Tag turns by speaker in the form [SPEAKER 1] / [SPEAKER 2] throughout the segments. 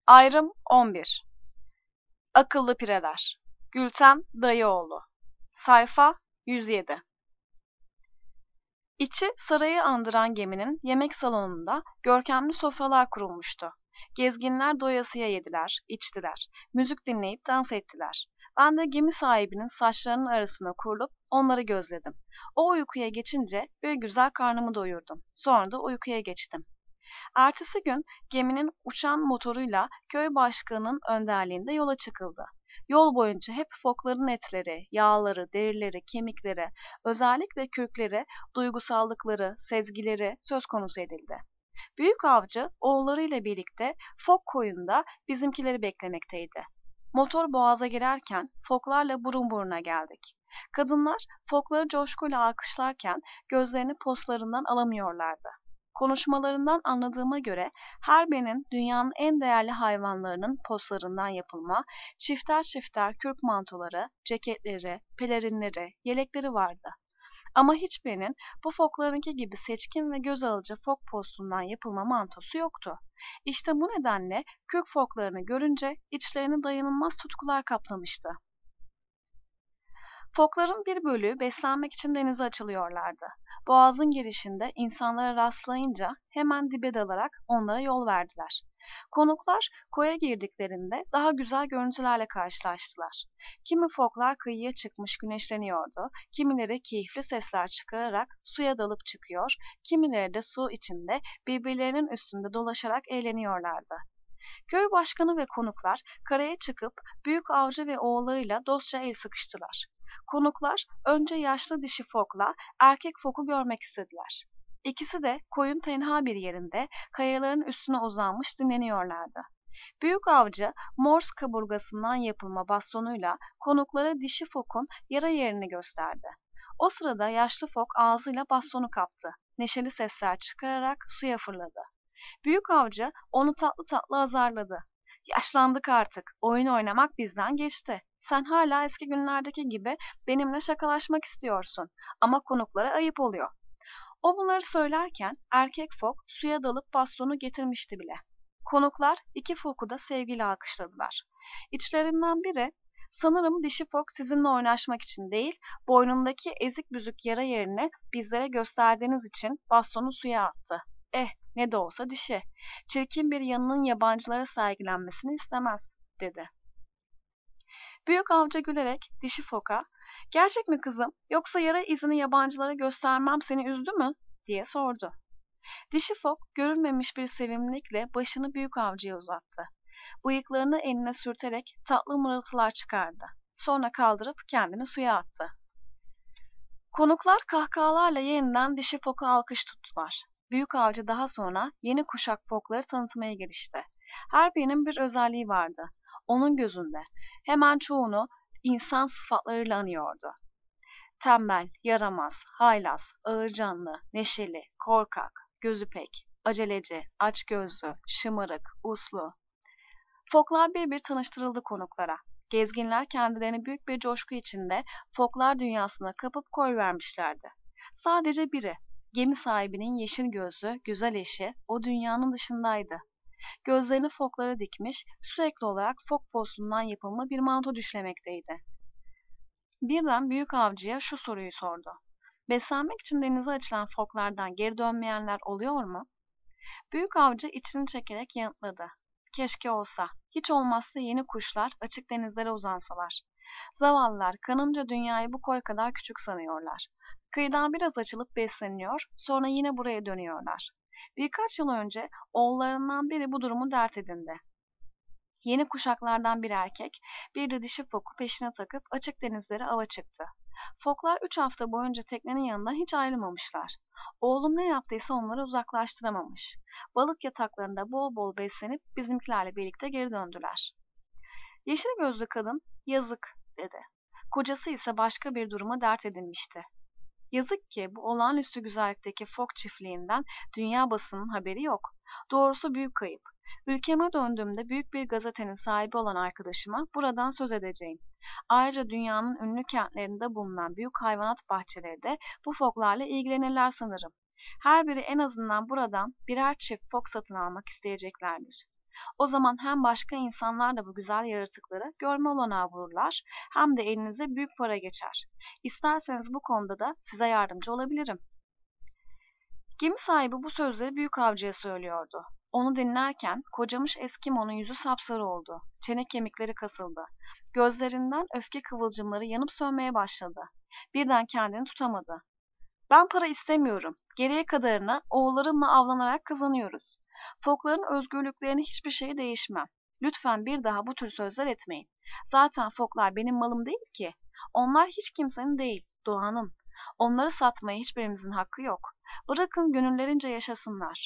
[SPEAKER 1] Ayrım 11. Akıllı Pireler. Gülten Dayıoğlu. Sayfa 107. İçi sarayı andıran geminin yemek salonunda görkemli sofralar kurulmuştu. Gezginler doyasıya yediler, içtiler, müzik dinleyip dans ettiler. Ben de gemi sahibinin saçlarının arasına kurulup onları gözledim. O uykuya geçince bir güzel karnımı doyurdum. Sonra da uykuya geçtim. Ertesi gün geminin uçan motoruyla köy başkanının önderliğinde yola çıkıldı. Yol boyunca hep fokların etleri, yağları, derileri, kemikleri, özellikle kürkleri, duygusallıkları, sezgileri söz konusu edildi. Büyük avcı oğullarıyla birlikte fok koyunda bizimkileri beklemekteydi. Motor boğaza girerken foklarla burun buruna geldik. Kadınlar fokları coşkuyla alkışlarken gözlerini poslarından alamıyorlardı. Konuşmalarından anladığıma göre her birinin dünyanın en değerli hayvanlarının poslarından yapılma, çifter çifter kürk mantoları, ceketleri, pelerinleri, yelekleri vardı. Ama hiçbirinin bu foklarınki gibi seçkin ve göz alıcı fok postundan yapılma mantosu yoktu. İşte bu nedenle kürk foklarını görünce içlerini dayanılmaz tutkular kaplamıştı. Fokların bir bölüğü beslenmek için denize açılıyorlardı. Boğazın girişinde insanlara rastlayınca hemen dibe dalarak onlara yol verdiler. Konuklar koya girdiklerinde daha güzel görüntülerle karşılaştılar. Kimi foklar kıyıya çıkmış güneşleniyordu, kimileri keyifli sesler çıkararak suya dalıp çıkıyor, kimileri de su içinde birbirlerinin üstünde dolaşarak eğleniyorlardı. Köy başkanı ve konuklar karaya çıkıp büyük avcı ve oğullarıyla dostça el sıkıştılar. Konuklar önce yaşlı dişi fokla erkek foku görmek istediler. İkisi de koyun tenha bir yerinde kayaların üstüne uzanmış dinleniyorlardı. Büyük avcı Morse kaburgasından yapılma bastonuyla konuklara dişi fokun yara yerini gösterdi. O sırada yaşlı fok ağzıyla bastonu kaptı. Neşeli sesler çıkararak suya fırladı. Büyük avcı onu tatlı tatlı azarladı. Yaşlandık artık. Oyun oynamak bizden geçti. Sen hala eski günlerdeki gibi benimle şakalaşmak istiyorsun. Ama konuklara ayıp oluyor. O bunları söylerken erkek fok suya dalıp bastonu getirmişti bile. Konuklar iki foku da sevgiyle alkışladılar. İçlerinden biri, sanırım dişi fok sizinle oynaşmak için değil, boynundaki ezik büzük yara yerini bizlere gösterdiğiniz için bastonu suya attı. Ne de olsa dişi. Çirkin bir yanının yabancılara sergilenmesini istemez, dedi. Büyük avcı gülerek dişi foka, gerçek mi kızım, yoksa yara izini yabancılara göstermem seni üzdü mü, diye sordu. Dişi fok görülmemiş bir sevimlilikle başını büyük avcıya uzattı. Bıyıklarını eline sürterek tatlı mırıltılar çıkardı. Sonra kaldırıp kendini suya attı. Konuklar kahkahalarla yeniden dişi foka alkış tuttular. Büyük avcı daha sonra yeni kuşak fokları tanıtmaya girişti. Her birinin bir özelliği vardı. Onun gözünde hemen çoğunu insan sıfatlarıyla anıyordu. Tembel, yaramaz, haylaz, ağırcanlı, neşeli, korkak, gözü pek, aceleci, açgözlü, şımarık, uslu. Foklar bir bir tanıştırıldı konuklara. Gezginler kendilerini büyük bir coşku içinde foklar dünyasına kapıp koyvermişlerdi. Sadece biri, gemi sahibinin yeşil gözlü, güzel eşi, o dünyanın dışındaydı. Gözlerini foklara dikmiş, sürekli olarak fok postundan yapılma bir manto düşlemekteydi. Birden büyük avcıya şu soruyu sordu. Beslenmek için denize açılan foklardan geri dönmeyenler oluyor mu? Büyük avcı içini çekerek yanıtladı. Keşke olsa. Hiç olmazsa yeni kuşlar açık denizlere uzansalar. Zavallılar kanımca dünyayı bu koy kadar küçük sanıyorlar. Kıyıdan biraz açılıp besleniyor, sonra yine buraya dönüyorlar. Birkaç yıl önce oğullarından biri bu durumu dert edindi. Yeni kuşaklardan bir erkek, bir de dişi foku peşine takıp açık denizlere ava çıktı. Foklar 3 hafta boyunca teknenin yanından hiç ayrılmamışlar. Oğlum ne yaptıysa onları uzaklaştıramamış. Balık yataklarında bol bol beslenip bizimkilerle birlikte geri döndüler. Yeşil gözlü kadın, yazık, dedi. Kocası ise başka bir duruma dert edinmişti. Yazık ki bu olağanüstü güzellikteki fok çiftliğinden dünya basının haberi yok. Doğrusu büyük kayıp. Ülkeme döndüğümde büyük bir gazetenin sahibi olan arkadaşıma buradan söz edeceğim. Ayrıca dünyanın ünlü kentlerinde bulunan büyük hayvanat bahçeleri de bu foklarla ilgilenirler sanırım. Her biri en azından buradan birer çift fok satın almak isteyeceklerdir. O zaman hem başka insanlar da bu güzel yaratıkları görme olanağı bulurlar, hem de elinize büyük para geçer. İsterseniz bu konuda da size yardımcı olabilirim. Gemi sahibi bu sözleri büyük avcıya söylüyordu. Onu dinlerken kocamış Eskimo'nun yüzü sapsarı oldu. Çene kemikleri kasıldı. Gözlerinden öfke kıvılcımları yanıp sönmeye başladı. Birden kendini tutamadı. Ben para istemiyorum. Geriye kadarını oğullarımla avlanarak kazanıyoruz. Fokların özgürlüklerini hiçbir şey değişmem. Lütfen bir daha bu tür sözler etmeyin. Zaten foklar benim malım değil ki. Onlar hiç kimsenin değil, doğanın. Onları satmaya hiçbirimizin hakkı yok. Bırakın gönüllerince yaşasınlar.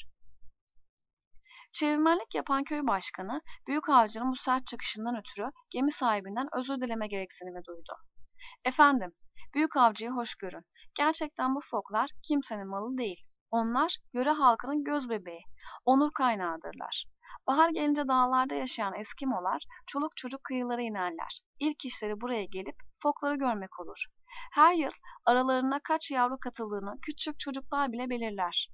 [SPEAKER 1] Çevirmenlik yapan köy başkanı, büyük avcının bu sert çıkışından ötürü gemi sahibinden özür dileme gereksinimi duydu. Efendim, büyük avcıyı hoş görün. Gerçekten bu foklar kimsenin malı değil. Onlar yöre halkının göz bebeği, onur kaynağıdırlar. Bahar gelince dağlarda yaşayan Eskimolar çoluk çocuk kıyılara inerler. İlk işleri buraya gelip fokları görmek olur. Her yıl aralarına kaç yavru katıldığını küçük çocuklar bile belirler.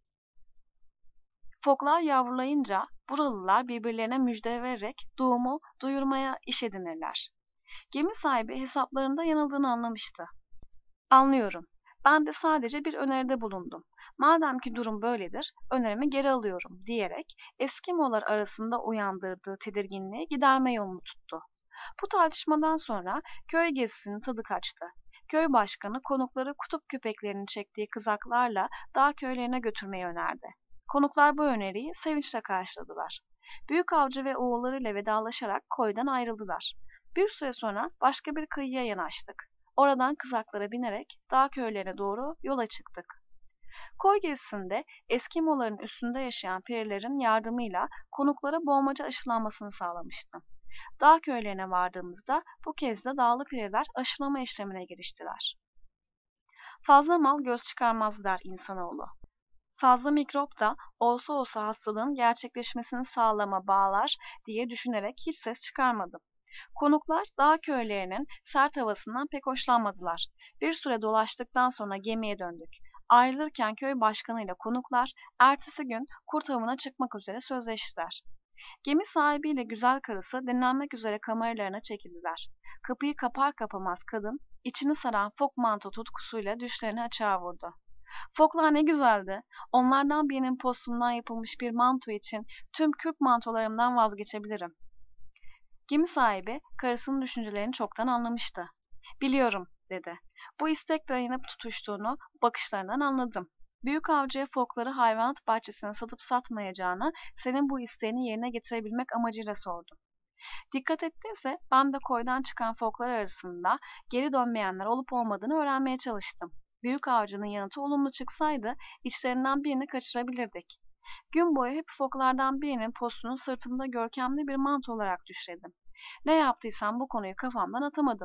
[SPEAKER 1] Foklar yavrulayınca buralılar birbirlerine müjde vererek doğumu duyurmaya iş edinirler. Gemi sahibi hesaplarında yanıldığını anlamıştı. Anlıyorum. Ben de sadece bir öneride bulundum. Madem ki durum böyledir, önerimi geri alıyorum diyerek Eskimolar arasında uyandırdığı tedirginliği giderme yolunu tuttu. Bu tartışmadan sonra köy gezisinin tadı kaçtı. Köy başkanı konukları kutup köpeklerinin çektiği kızaklarla dağ köylerine götürmeyi önerdi. Konuklar bu öneriyi sevinçle karşıladılar. Büyük avcı ve oğullarıyla vedalaşarak koydan ayrıldılar. Bir süre sonra başka bir kıyıya yanaştık. Oradan kızaklara binerek dağ köylerine doğru yola çıktık. Koy gezisinde Eskimoların üstünde yaşayan perilerin yardımıyla konuklara boğmaca aşılanmasını sağlamıştım. Dağ köylerine vardığımızda bu kez de dağlı periler aşılama işlemine giriştiler. Fazla mal göz çıkarmaz der insanoğlu. Fazla mikrop da olsa olsa hastalığın gerçekleşmesini sağlama bağlar diye düşünerek hiç ses çıkarmadım. Konuklar dağ köylerinin sert havasından pek hoşlanmadılar. Bir süre dolaştıktan sonra gemiye döndük. Ayrılırken köy başkanıyla konuklar ertesi gün kurt avına çıkmak üzere sözleştiler. Gemi sahibiyle güzel karısı dinlenmek üzere kameralarına çekildiler. Kapıyı kapar kapamaz kadın içini saran fok manto tutkusuyla düşlerini açığa vurdu. Foklar ne güzeldi. Onlardan birinin postundan yapılmış bir manto için tüm kürk mantolarımdan vazgeçebilirim. Gemi sahibi karısının düşüncelerini çoktan anlamıştı. Biliyorum, dedi. Bu istekle yanıp tutuştuğunu bakışlarından anladım. Büyük avcıya fokları hayvanat bahçesine satıp satmayacağını, senin bu isteğini yerine getirebilmek amacıyla sordum. Dikkat ettinse ben de koydan çıkan foklar arasında geri dönmeyenler olup olmadığını öğrenmeye çalıştım. Büyük avcının yanıtı olumlu çıksaydı içlerinden birini kaçırabilirdik. Gün boyu hep foklardan birinin postunu sırtımda görkemli bir manto olarak düşledim. Ne yaptıysam bu konuyu kafamdan atamadım.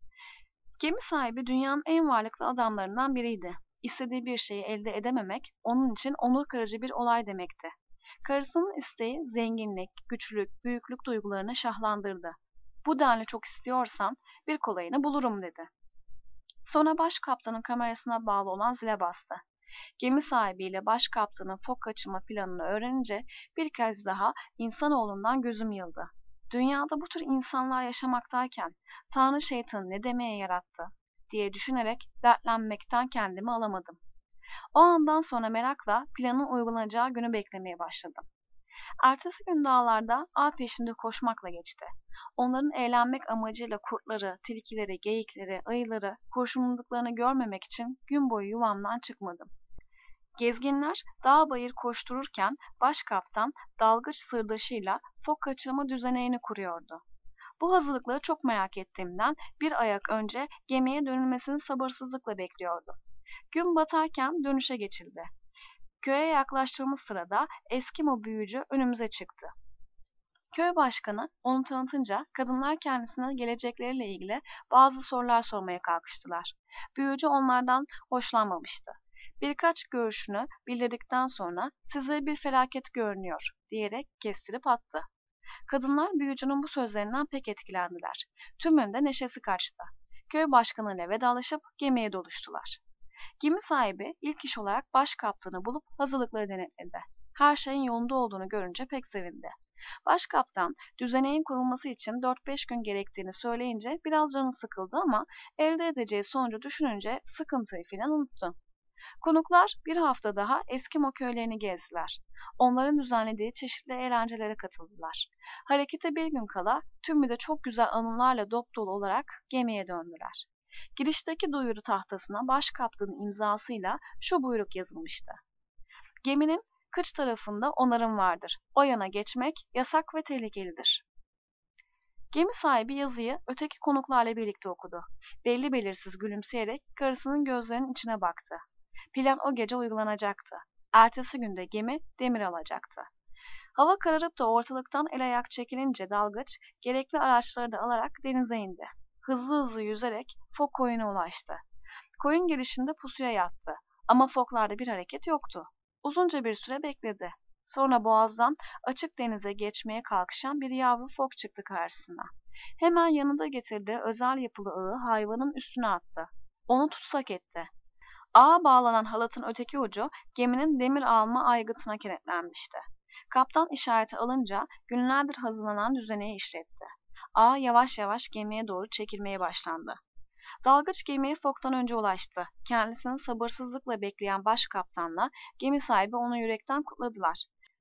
[SPEAKER 1] Gemi sahibi dünyanın en varlıklı adamlarından biriydi. İstediği bir şeyi elde edememek onun için onur kırıcı bir olay demekti. Karısının isteği zenginlik, güçlük, büyüklük duygularını şahlandırdı. Bu denli çok istiyorsan bir kolayını bulurum dedi. Sonra baş kaptanın kamerasına bağlı olan zile bastı. Gemi sahibiyle baş kaptanın fok kaçırma planını öğrenince bir kez daha insanoğlundan gözüm yıldı. Dünyada bu tür insanlar yaşamaktayken Tanrı şeytanı ne demeye yarattı diye düşünerek dertlenmekten kendimi alamadım. O andan sonra merakla planın uygulanacağı günü beklemeye başladım. Ertesi gün dağlarda ağ peşinde koşmakla geçti. Onların eğlenmek amacıyla kurtları, tilkileri, geyikleri, ayıları kurşunladıklarını görmemek için gün boyu yuvamdan çıkmadım. Gezginler dağ bayır koştururken baş kaptan dalgıç sırdaşıyla fok kaçırma düzeneğini kuruyordu. Bu hazırlıkları çok merak ettiğimden bir ayak önce gemiye dönülmesini sabırsızlıkla bekliyordum. Gün batarken dönüşe geçildi. Köye yaklaştığımız sırada Eskimo büyücü önümüze çıktı. Köy başkanı onu tanıtınca kadınlar kendisine gelecekleriyle ilgili bazı sorular sormaya kalkıştılar. Büyücü onlardan hoşlanmamıştı. Birkaç görüşünü bildirdikten sonra size bir felaket görünüyor diyerek kestirip attı. Kadınlar büyücünün bu sözlerinden pek etkilendiler. Tümünde neşesi kaçtı. Köy başkanıyla vedalaşıp gemiye doluştular. Gemi sahibi ilk iş olarak baş kaptanı bulup hazırlıkları denetledi. Her şeyin yolunda olduğunu görünce pek sevindi. Başkaptan düzeneğin kurulması için 4-5 gün gerektiğini söyleyince biraz canı sıkıldı ama elde edeceği sonucu düşününce sıkıntıyı filan unuttu. Konuklar bir hafta daha Eskimo köylerini gezdiler. Onların düzenlediği çeşitli eğlencelere katıldılar. Harekete bir gün kala tümü de çok güzel anılarla dop dolu olarak gemiye döndüler. Girişteki duyuru tahtasına başkaptanın imzasıyla şu buyruk yazılmıştı: Geminin kıç tarafında onarım vardır. O yana geçmek yasak ve tehlikelidir. Gemi sahibi yazıyı öteki konuklarla birlikte okudu. Belli belirsiz gülümseyerek karısının gözlerinin içine baktı. Plan o gece uygulanacaktı. Ertesi günde gemi demir alacaktı. Hava kararıp da ortalıktan el ayak çekilince dalgıç gerekli araçları da alarak denize indi. Hızlı hızlı yüzerek fok koyuna ulaştı. Koyun girişinde pusuya yattı ama foklarda bir hareket yoktu. Uzunca bir süre bekledi. Sonra boğazdan açık denize geçmeye kalkışan bir yavru fok çıktı karşısına. Hemen yanında getirdiği özel yapılı ağı hayvanın üstüne attı. Onu tutsak etti. Ağa bağlanan halatın öteki ucu geminin demir alma aygıtına kenetlenmişti. Kaptan işareti alınca günlerdir hazırlanan düzeneyi işletti. Ağ yavaş yavaş gemiye doğru çekilmeye başlandı. Dalgıç gemiye foktan önce ulaştı. Kendisini sabırsızlıkla bekleyen başkaptanla gemi sahibi onu yürekten kutladılar.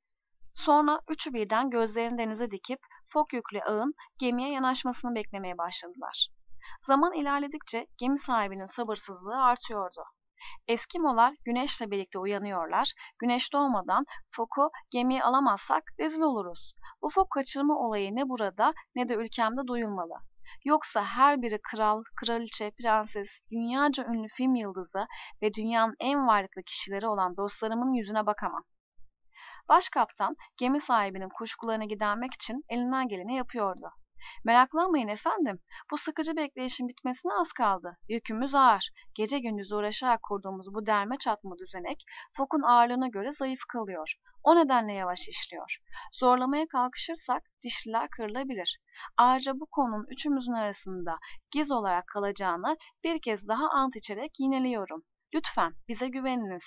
[SPEAKER 1] Sonra üçü birden gözlerini denize dikip fok yüklü ağın gemiye yanaşmasını beklemeye başladılar. Zaman ilerledikçe gemi sahibinin sabırsızlığı artıyordu. Eskimolar güneşle birlikte uyanıyorlar. Güneş doğmadan foku gemiye alamazsak rezil oluruz. Bu fok kaçırma olayı ne burada ne de ülkemde duyulmalı. Yoksa her biri kral, kraliçe, prenses, dünyaca ünlü film yıldızı ve dünyanın en varlıklı kişileri olan dostlarımın yüzüne bakamam. Başkaptan gemi sahibinin kuşkularını gidermek için elinden geleni yapıyordu. Meraklanmayın efendim, bu sıkıcı bekleyişin bitmesine az kaldı. Yükümüz ağır. Gece gündüz uğraşarak kurduğumuz bu derme çatma düzenek, fokun ağırlığına göre zayıf kalıyor. O nedenle yavaş işliyor. Zorlamaya kalkışırsak dişliler kırılabilir. Ayrıca bu konunun üçümüzün arasında giz olarak kalacağını bir kez daha ant içerek yineliyorum. Lütfen bize güveniniz.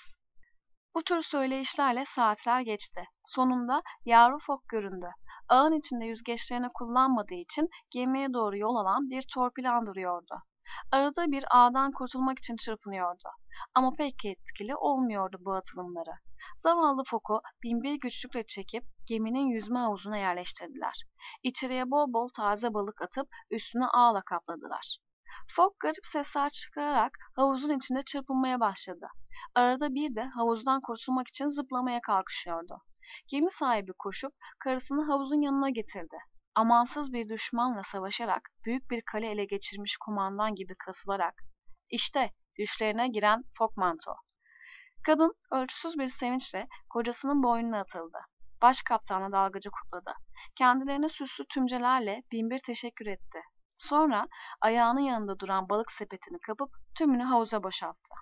[SPEAKER 1] Bu tür söyleyişlerle saatler geçti. Sonunda yavru fok göründü. Ağın içinde yüzgeçlerini kullanmadığı için gemiye doğru yol alan bir torpili andırıyordu. Arada bir ağdan kurtulmak için çırpınıyordu. Ama pek etkili olmuyordu bu atılımları. Zavallı foku binbir güçlükle çekip geminin yüzme havuzuna yerleştirdiler. İçeriye bol bol taze balık atıp üstünü ağla kapladılar. Fok garip sesler çıkararak havuzun içinde çırpınmaya başladı. Arada bir de havuzdan kurtulmak için zıplamaya kalkışıyordu. Gemi sahibi koşup karısını havuzun yanına getirdi. Amansız bir düşmanla savaşarak büyük bir kale ele geçirmiş kumandan gibi kasılarak işte düşlerine giren Fokmanto. Kadın ölçüsüz bir sevinçle kocasının boynuna atıldı. Başkaptanla dalgacı kutladı. Kendilerine süslü tümcelerle binbir teşekkür etti. Sonra ayağının yanında duran balık sepetini kapıp tümünü havuza boşalttı.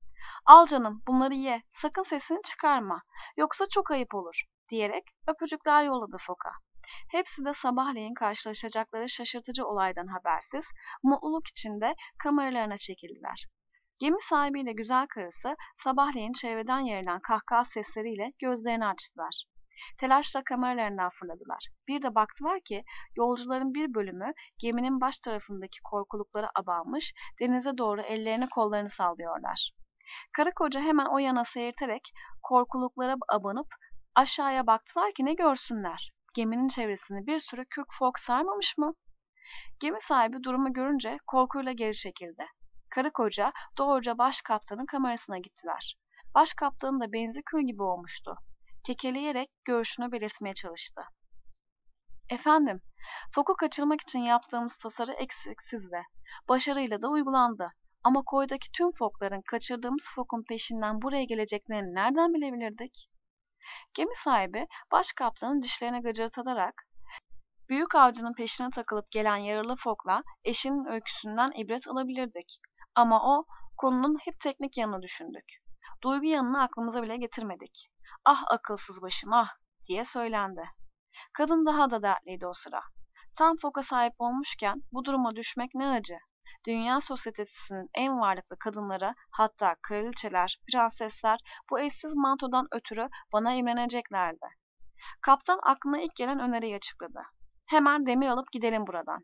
[SPEAKER 1] Al canım bunları ye, sakın sesini çıkarma, yoksa çok ayıp olur diyerek öpücükler yolladı Foka. Hepsi de sabahleyin karşılaşacakları şaşırtıcı olaydan habersiz, mutluluk içinde kameralarına çekildiler. Gemi sahibiyle güzel karısı sabahleyin çevreden yayılan kahkaha sesleriyle gözlerini açtılar. Telaşla kameralarından fırladılar. Bir de baktılar ki yolcuların bir bölümü geminin baş tarafındaki korkuluklara abanmış, denize doğru ellerini kollarını sallıyorlar. Karı koca hemen o yana seyirterek korkuluklara abanıp aşağıya baktılar ki ne görsünler. Geminin çevresini bir sürü kürk fok sarmamış mı? Gemi sahibi durumu görünce korkuyla geri çekildi. Karı koca doğruca başkaptanın kamerasına gittiler. Başkaptanın da benzi kül gibi olmuştu. Kekeleyerek görüşünü belirtmeye çalıştı. Efendim, foku kaçırmak için yaptığımız tasarı eksiksizdi. Başarıyla da uygulandı. Ama koydaki tüm fokların kaçırdığımız fokun peşinden buraya geleceklerini nereden bilebilirdik? Gemi sahibi başkaptanın dişlerine gıcırtılarak büyük avcının peşine takılıp gelen yaralı fokla eşinin öyküsünden ibret alabilirdik. Ama o konunun hep teknik yanını düşündük. Duygu yanını aklımıza bile getirmedik. Ah akılsız başım ah diye söylendi. Kadın daha da dertliydi o sıra. Tam foka sahip olmuşken bu duruma düşmek ne acı. Dünya sosyetesinin en varlıklı kadınları, hatta kraliçeler, prensesler bu eşsiz mantodan ötürü bana imreneceklerdi. Kaptan aklına ilk gelen öneriyi açıkladı. Hemen demir alıp gidelim buradan.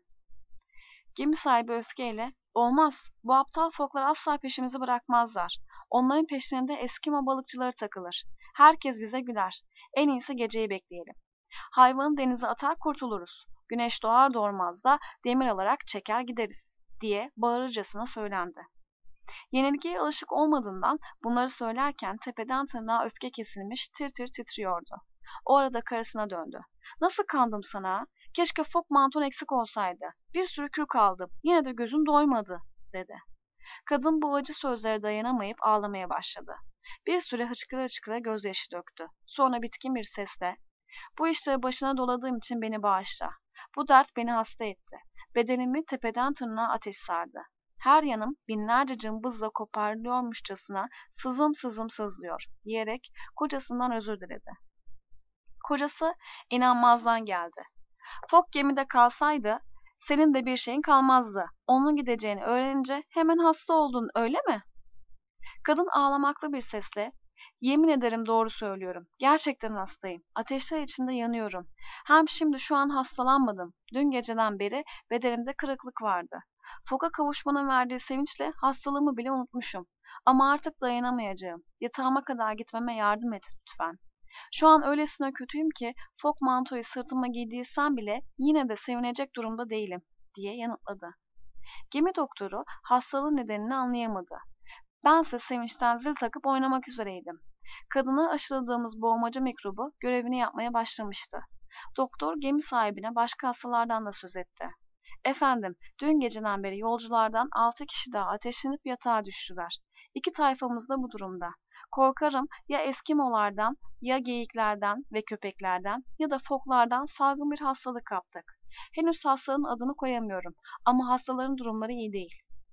[SPEAKER 1] Gemi sahibi öfkeyle, olmaz, bu aptal foklar asla peşimizi bırakmazlar. Onların peşine de Eskimo balıkçıları takılır. Herkes bize güler. En iyisi geceyi bekleyelim. Hayvanı denize atar kurtuluruz. Güneş doğar doğmaz da demir alarak çeker gideriz, diye bağırırcasına söylendi. Yenilgiye alışık olmadığından bunları söylerken tepeden tırnağa öfke kesilmiş tir tir titriyordu. O arada karısına döndü. Nasıl kandım sana? Keşke fok manton eksik olsaydı. Bir sürü kürk aldım. Yine de gözüm doymadı, dedi. Kadın bu acı sözlere dayanamayıp ağlamaya başladı. Bir süre hıçkıra hıçkıra gözyaşı döktü. Sonra bitkin bir sesle, bu işleri başına doladığım için beni bağışla. Bu dert beni hasta etti. Bedenimi tepeden tırnağa ateş sardı. Her yanım binlerce cımbızla koparılıyormuşçasına sızım sızım sızlıyor, diyerek kocasından özür diledi. Kocası inanmazdan geldi. Fok gemide kalsaydı senin de bir şeyin kalmazdı. Onun gideceğini öğrenince hemen hasta oldun, öyle mi? Kadın ağlamaklı bir sesle, yemin ederim doğru söylüyorum. Gerçekten hastayım. Ateşler içinde yanıyorum. Hem şimdi şu an hastalanmadım. Dün geceden beri bedenimde kırıklık vardı. Foka kavuşmanın verdiği sevinçle hastalığımı bile unutmuşum. Ama artık dayanamayacağım. Yatağıma kadar gitmeme yardım et lütfen. Şu an öylesine kötüyüm ki fok mantoyu sırtıma giydirsem bile yine de sevinecek durumda değilim, diye yanıtladı. Gemi doktoru hastalığın nedenini anlayamadı. Bense sevinçten zil takıp oynamak üzereydim. Kadına aşıladığımız boğmaca mikrobu görevini yapmaya başlamıştı. Doktor gemi sahibine başka hastalardan da söz etti. Efendim, dün geceden beri yolculardan 6 kişi daha ateşlenip yatağa düştüler. 2 tayfamız da bu durumda. Korkarım ya Eskimolardan, ya geyiklerden ve köpeklerden ya da foklardan salgın bir hastalık kaptık. Henüz hastalığın adını koyamıyorum ama hastaların durumları iyi değil.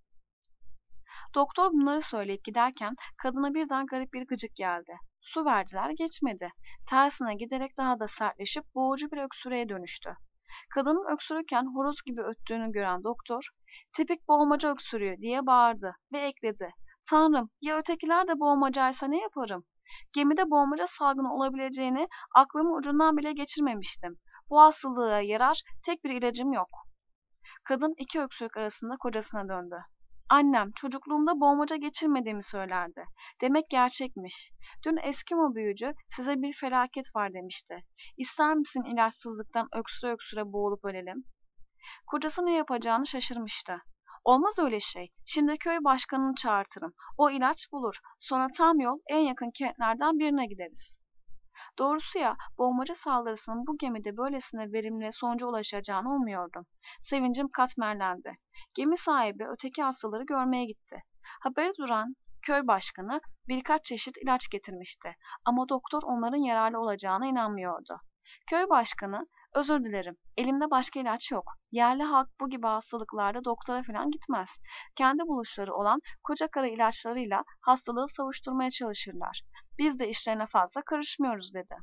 [SPEAKER 1] Doktor bunları söyleyip giderken kadına birden garip bir gıcık geldi. Su verdiler, geçmedi. Tersine giderek daha da sertleşip boğucu bir öksürüğe dönüştü. Kadının öksürürken horoz gibi öttüğünü gören doktor, "Tipik boğmaca öksürüğü," diye bağırdı ve ekledi. "Tanrım, ya ötekiler de boğmacaysa ne yaparım? Gemide boğmaca salgını olabileceğini aklımın ucundan bile geçirmemiştim. Bu hastalığa yarar tek bir ilacım yok." Kadın iki öksürük arasında kocasına döndü. "Annem çocukluğumda boğmaca geçirmediğimi söylerdi. Demek gerçekmiş. Dün Eskimo büyücü size bir felaket var demişti. İster misin ilaçsızlıktan öksüre öksüre boğulup ölelim?" Kocası ne yapacağını şaşırmıştı. "Olmaz öyle şey. Şimdi köy başkanını çağırtırım. O ilaç bulur. Sonra tam yol en yakın kentlerden birine gideriz." Doğrusu ya, boğmaca saldırısının bu gemide böylesine verimli sonuca ulaşacağını ummuyordum. Sevincim katmerlendi. Gemi sahibi öteki hastaları görmeye gitti. Haberi duran köy başkanı birkaç çeşit ilaç getirmişti ama doktor onların yararlı olacağına inanmıyordu. Köy başkanı, "Özür dilerim, elimde başka ilaç yok. Yerli halk bu gibi hastalıklarda doktora falan gitmez. Kendi buluşları olan koca karı ilaçlarıyla hastalığı savuşturmaya çalışırlar. Biz de işlerine fazla karışmıyoruz," dedi.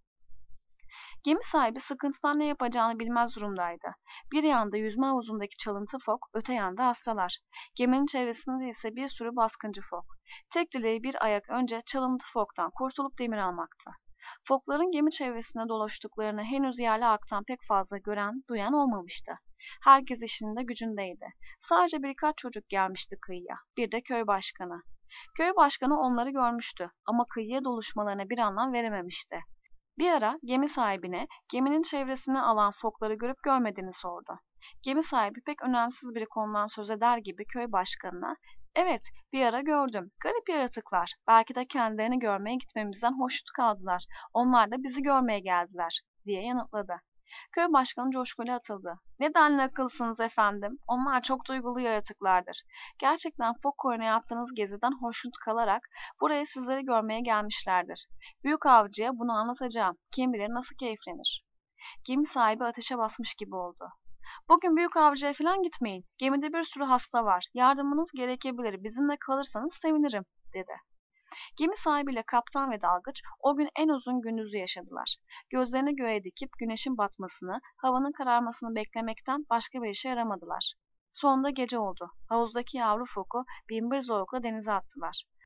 [SPEAKER 1] Gemi sahibi sıkıntıdan ne yapacağını bilmez durumdaydı. Bir yanda yüzme havuzundaki çalıntı fok, öte yanda hastalar. Geminin çevresinde ise bir sürü baskıncı fok. Tek dileği bir ayak önce çalıntı foktan kurtulup demir almaktı. Fokların gemi çevresinde dolaştıklarını henüz yerli halktan pek fazla gören, duyan olmamıştı. Herkes işinde gücündeydi. Sadece birkaç çocuk gelmişti kıyıya. Bir de köy başkanı. Köy başkanı onları görmüştü ama kıyıya doluşmalarına bir anlam verememişti. Bir ara gemi sahibine geminin çevresini alan fokları görüp görmediğini sordu. Gemi sahibi pek önemsiz bir konudan söz eder gibi köy başkanına, "Evet, bir ara gördüm. Garip yaratıklar. Belki de kendilerini görmeye gitmemizden hoşnut kaldılar. Onlar da bizi görmeye geldiler," diye yanıtladı. Köy başkanı coşkuyla atıldı. "Nedenle akıllısınız efendim. Onlar çok duygulu yaratıklardır. Gerçekten fok koyuna yaptığınız geziden hoşnut kalarak buraya sizleri görmeye gelmişlerdir. Büyük avcıya bunu anlatacağım. Kim bilir nasıl keyiflenir." Gemi sahibi ateşe basmış gibi oldu. "Bugün büyük avcıya falan gitmeyin. Gemide bir sürü hasta var. Yardımınız gerekebilir. Bizimle kalırsanız sevinirim," dedi. Gemi sahibiyle kaptan ve dalgıç o gün en uzun gündüzü yaşadılar. Gözlerini göğe dikip güneşin batmasını, havanın kararmasını beklemekten başka bir işe yaramadılar. Sonunda gece oldu. Havuzdaki yavru foku binbir zorlukla denize attılar.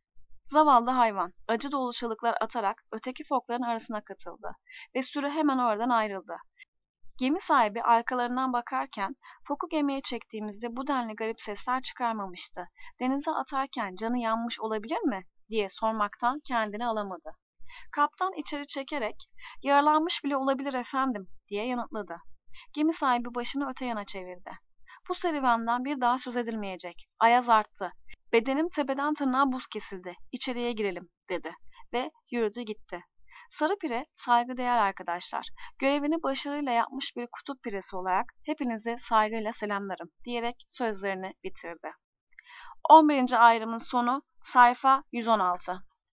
[SPEAKER 1] Zavallı hayvan acı dolu çığlıklar atarak öteki fokların arasına katıldı ve sürü hemen oradan ayrıldı. Gemi sahibi arkalarından bakarken foku gemiye çektiğimizde bu denli garip sesler çıkarmamıştı. Denize atarken canı yanmış olabilir mi diye sormaktan kendini alamadı. Kaptan içeri çekerek yaralanmış bile olabilir efendim diye yanıtladı. Gemi sahibi başını öte yana çevirdi. Bu serüvenden bir daha söz edilmeyecek. Ayaz arttı. Bedenim tepeden tırnağa buz kesildi. İçeriye girelim dedi ve yürüdü gitti. Sarı pire saygıdeğer arkadaşlar. Görevini başarıyla yapmış bir kutup piresi olarak hepinizi saygıyla selamlarım diyerek sözlerini bitirdi. 11. ayrımın sonu sayfa 116.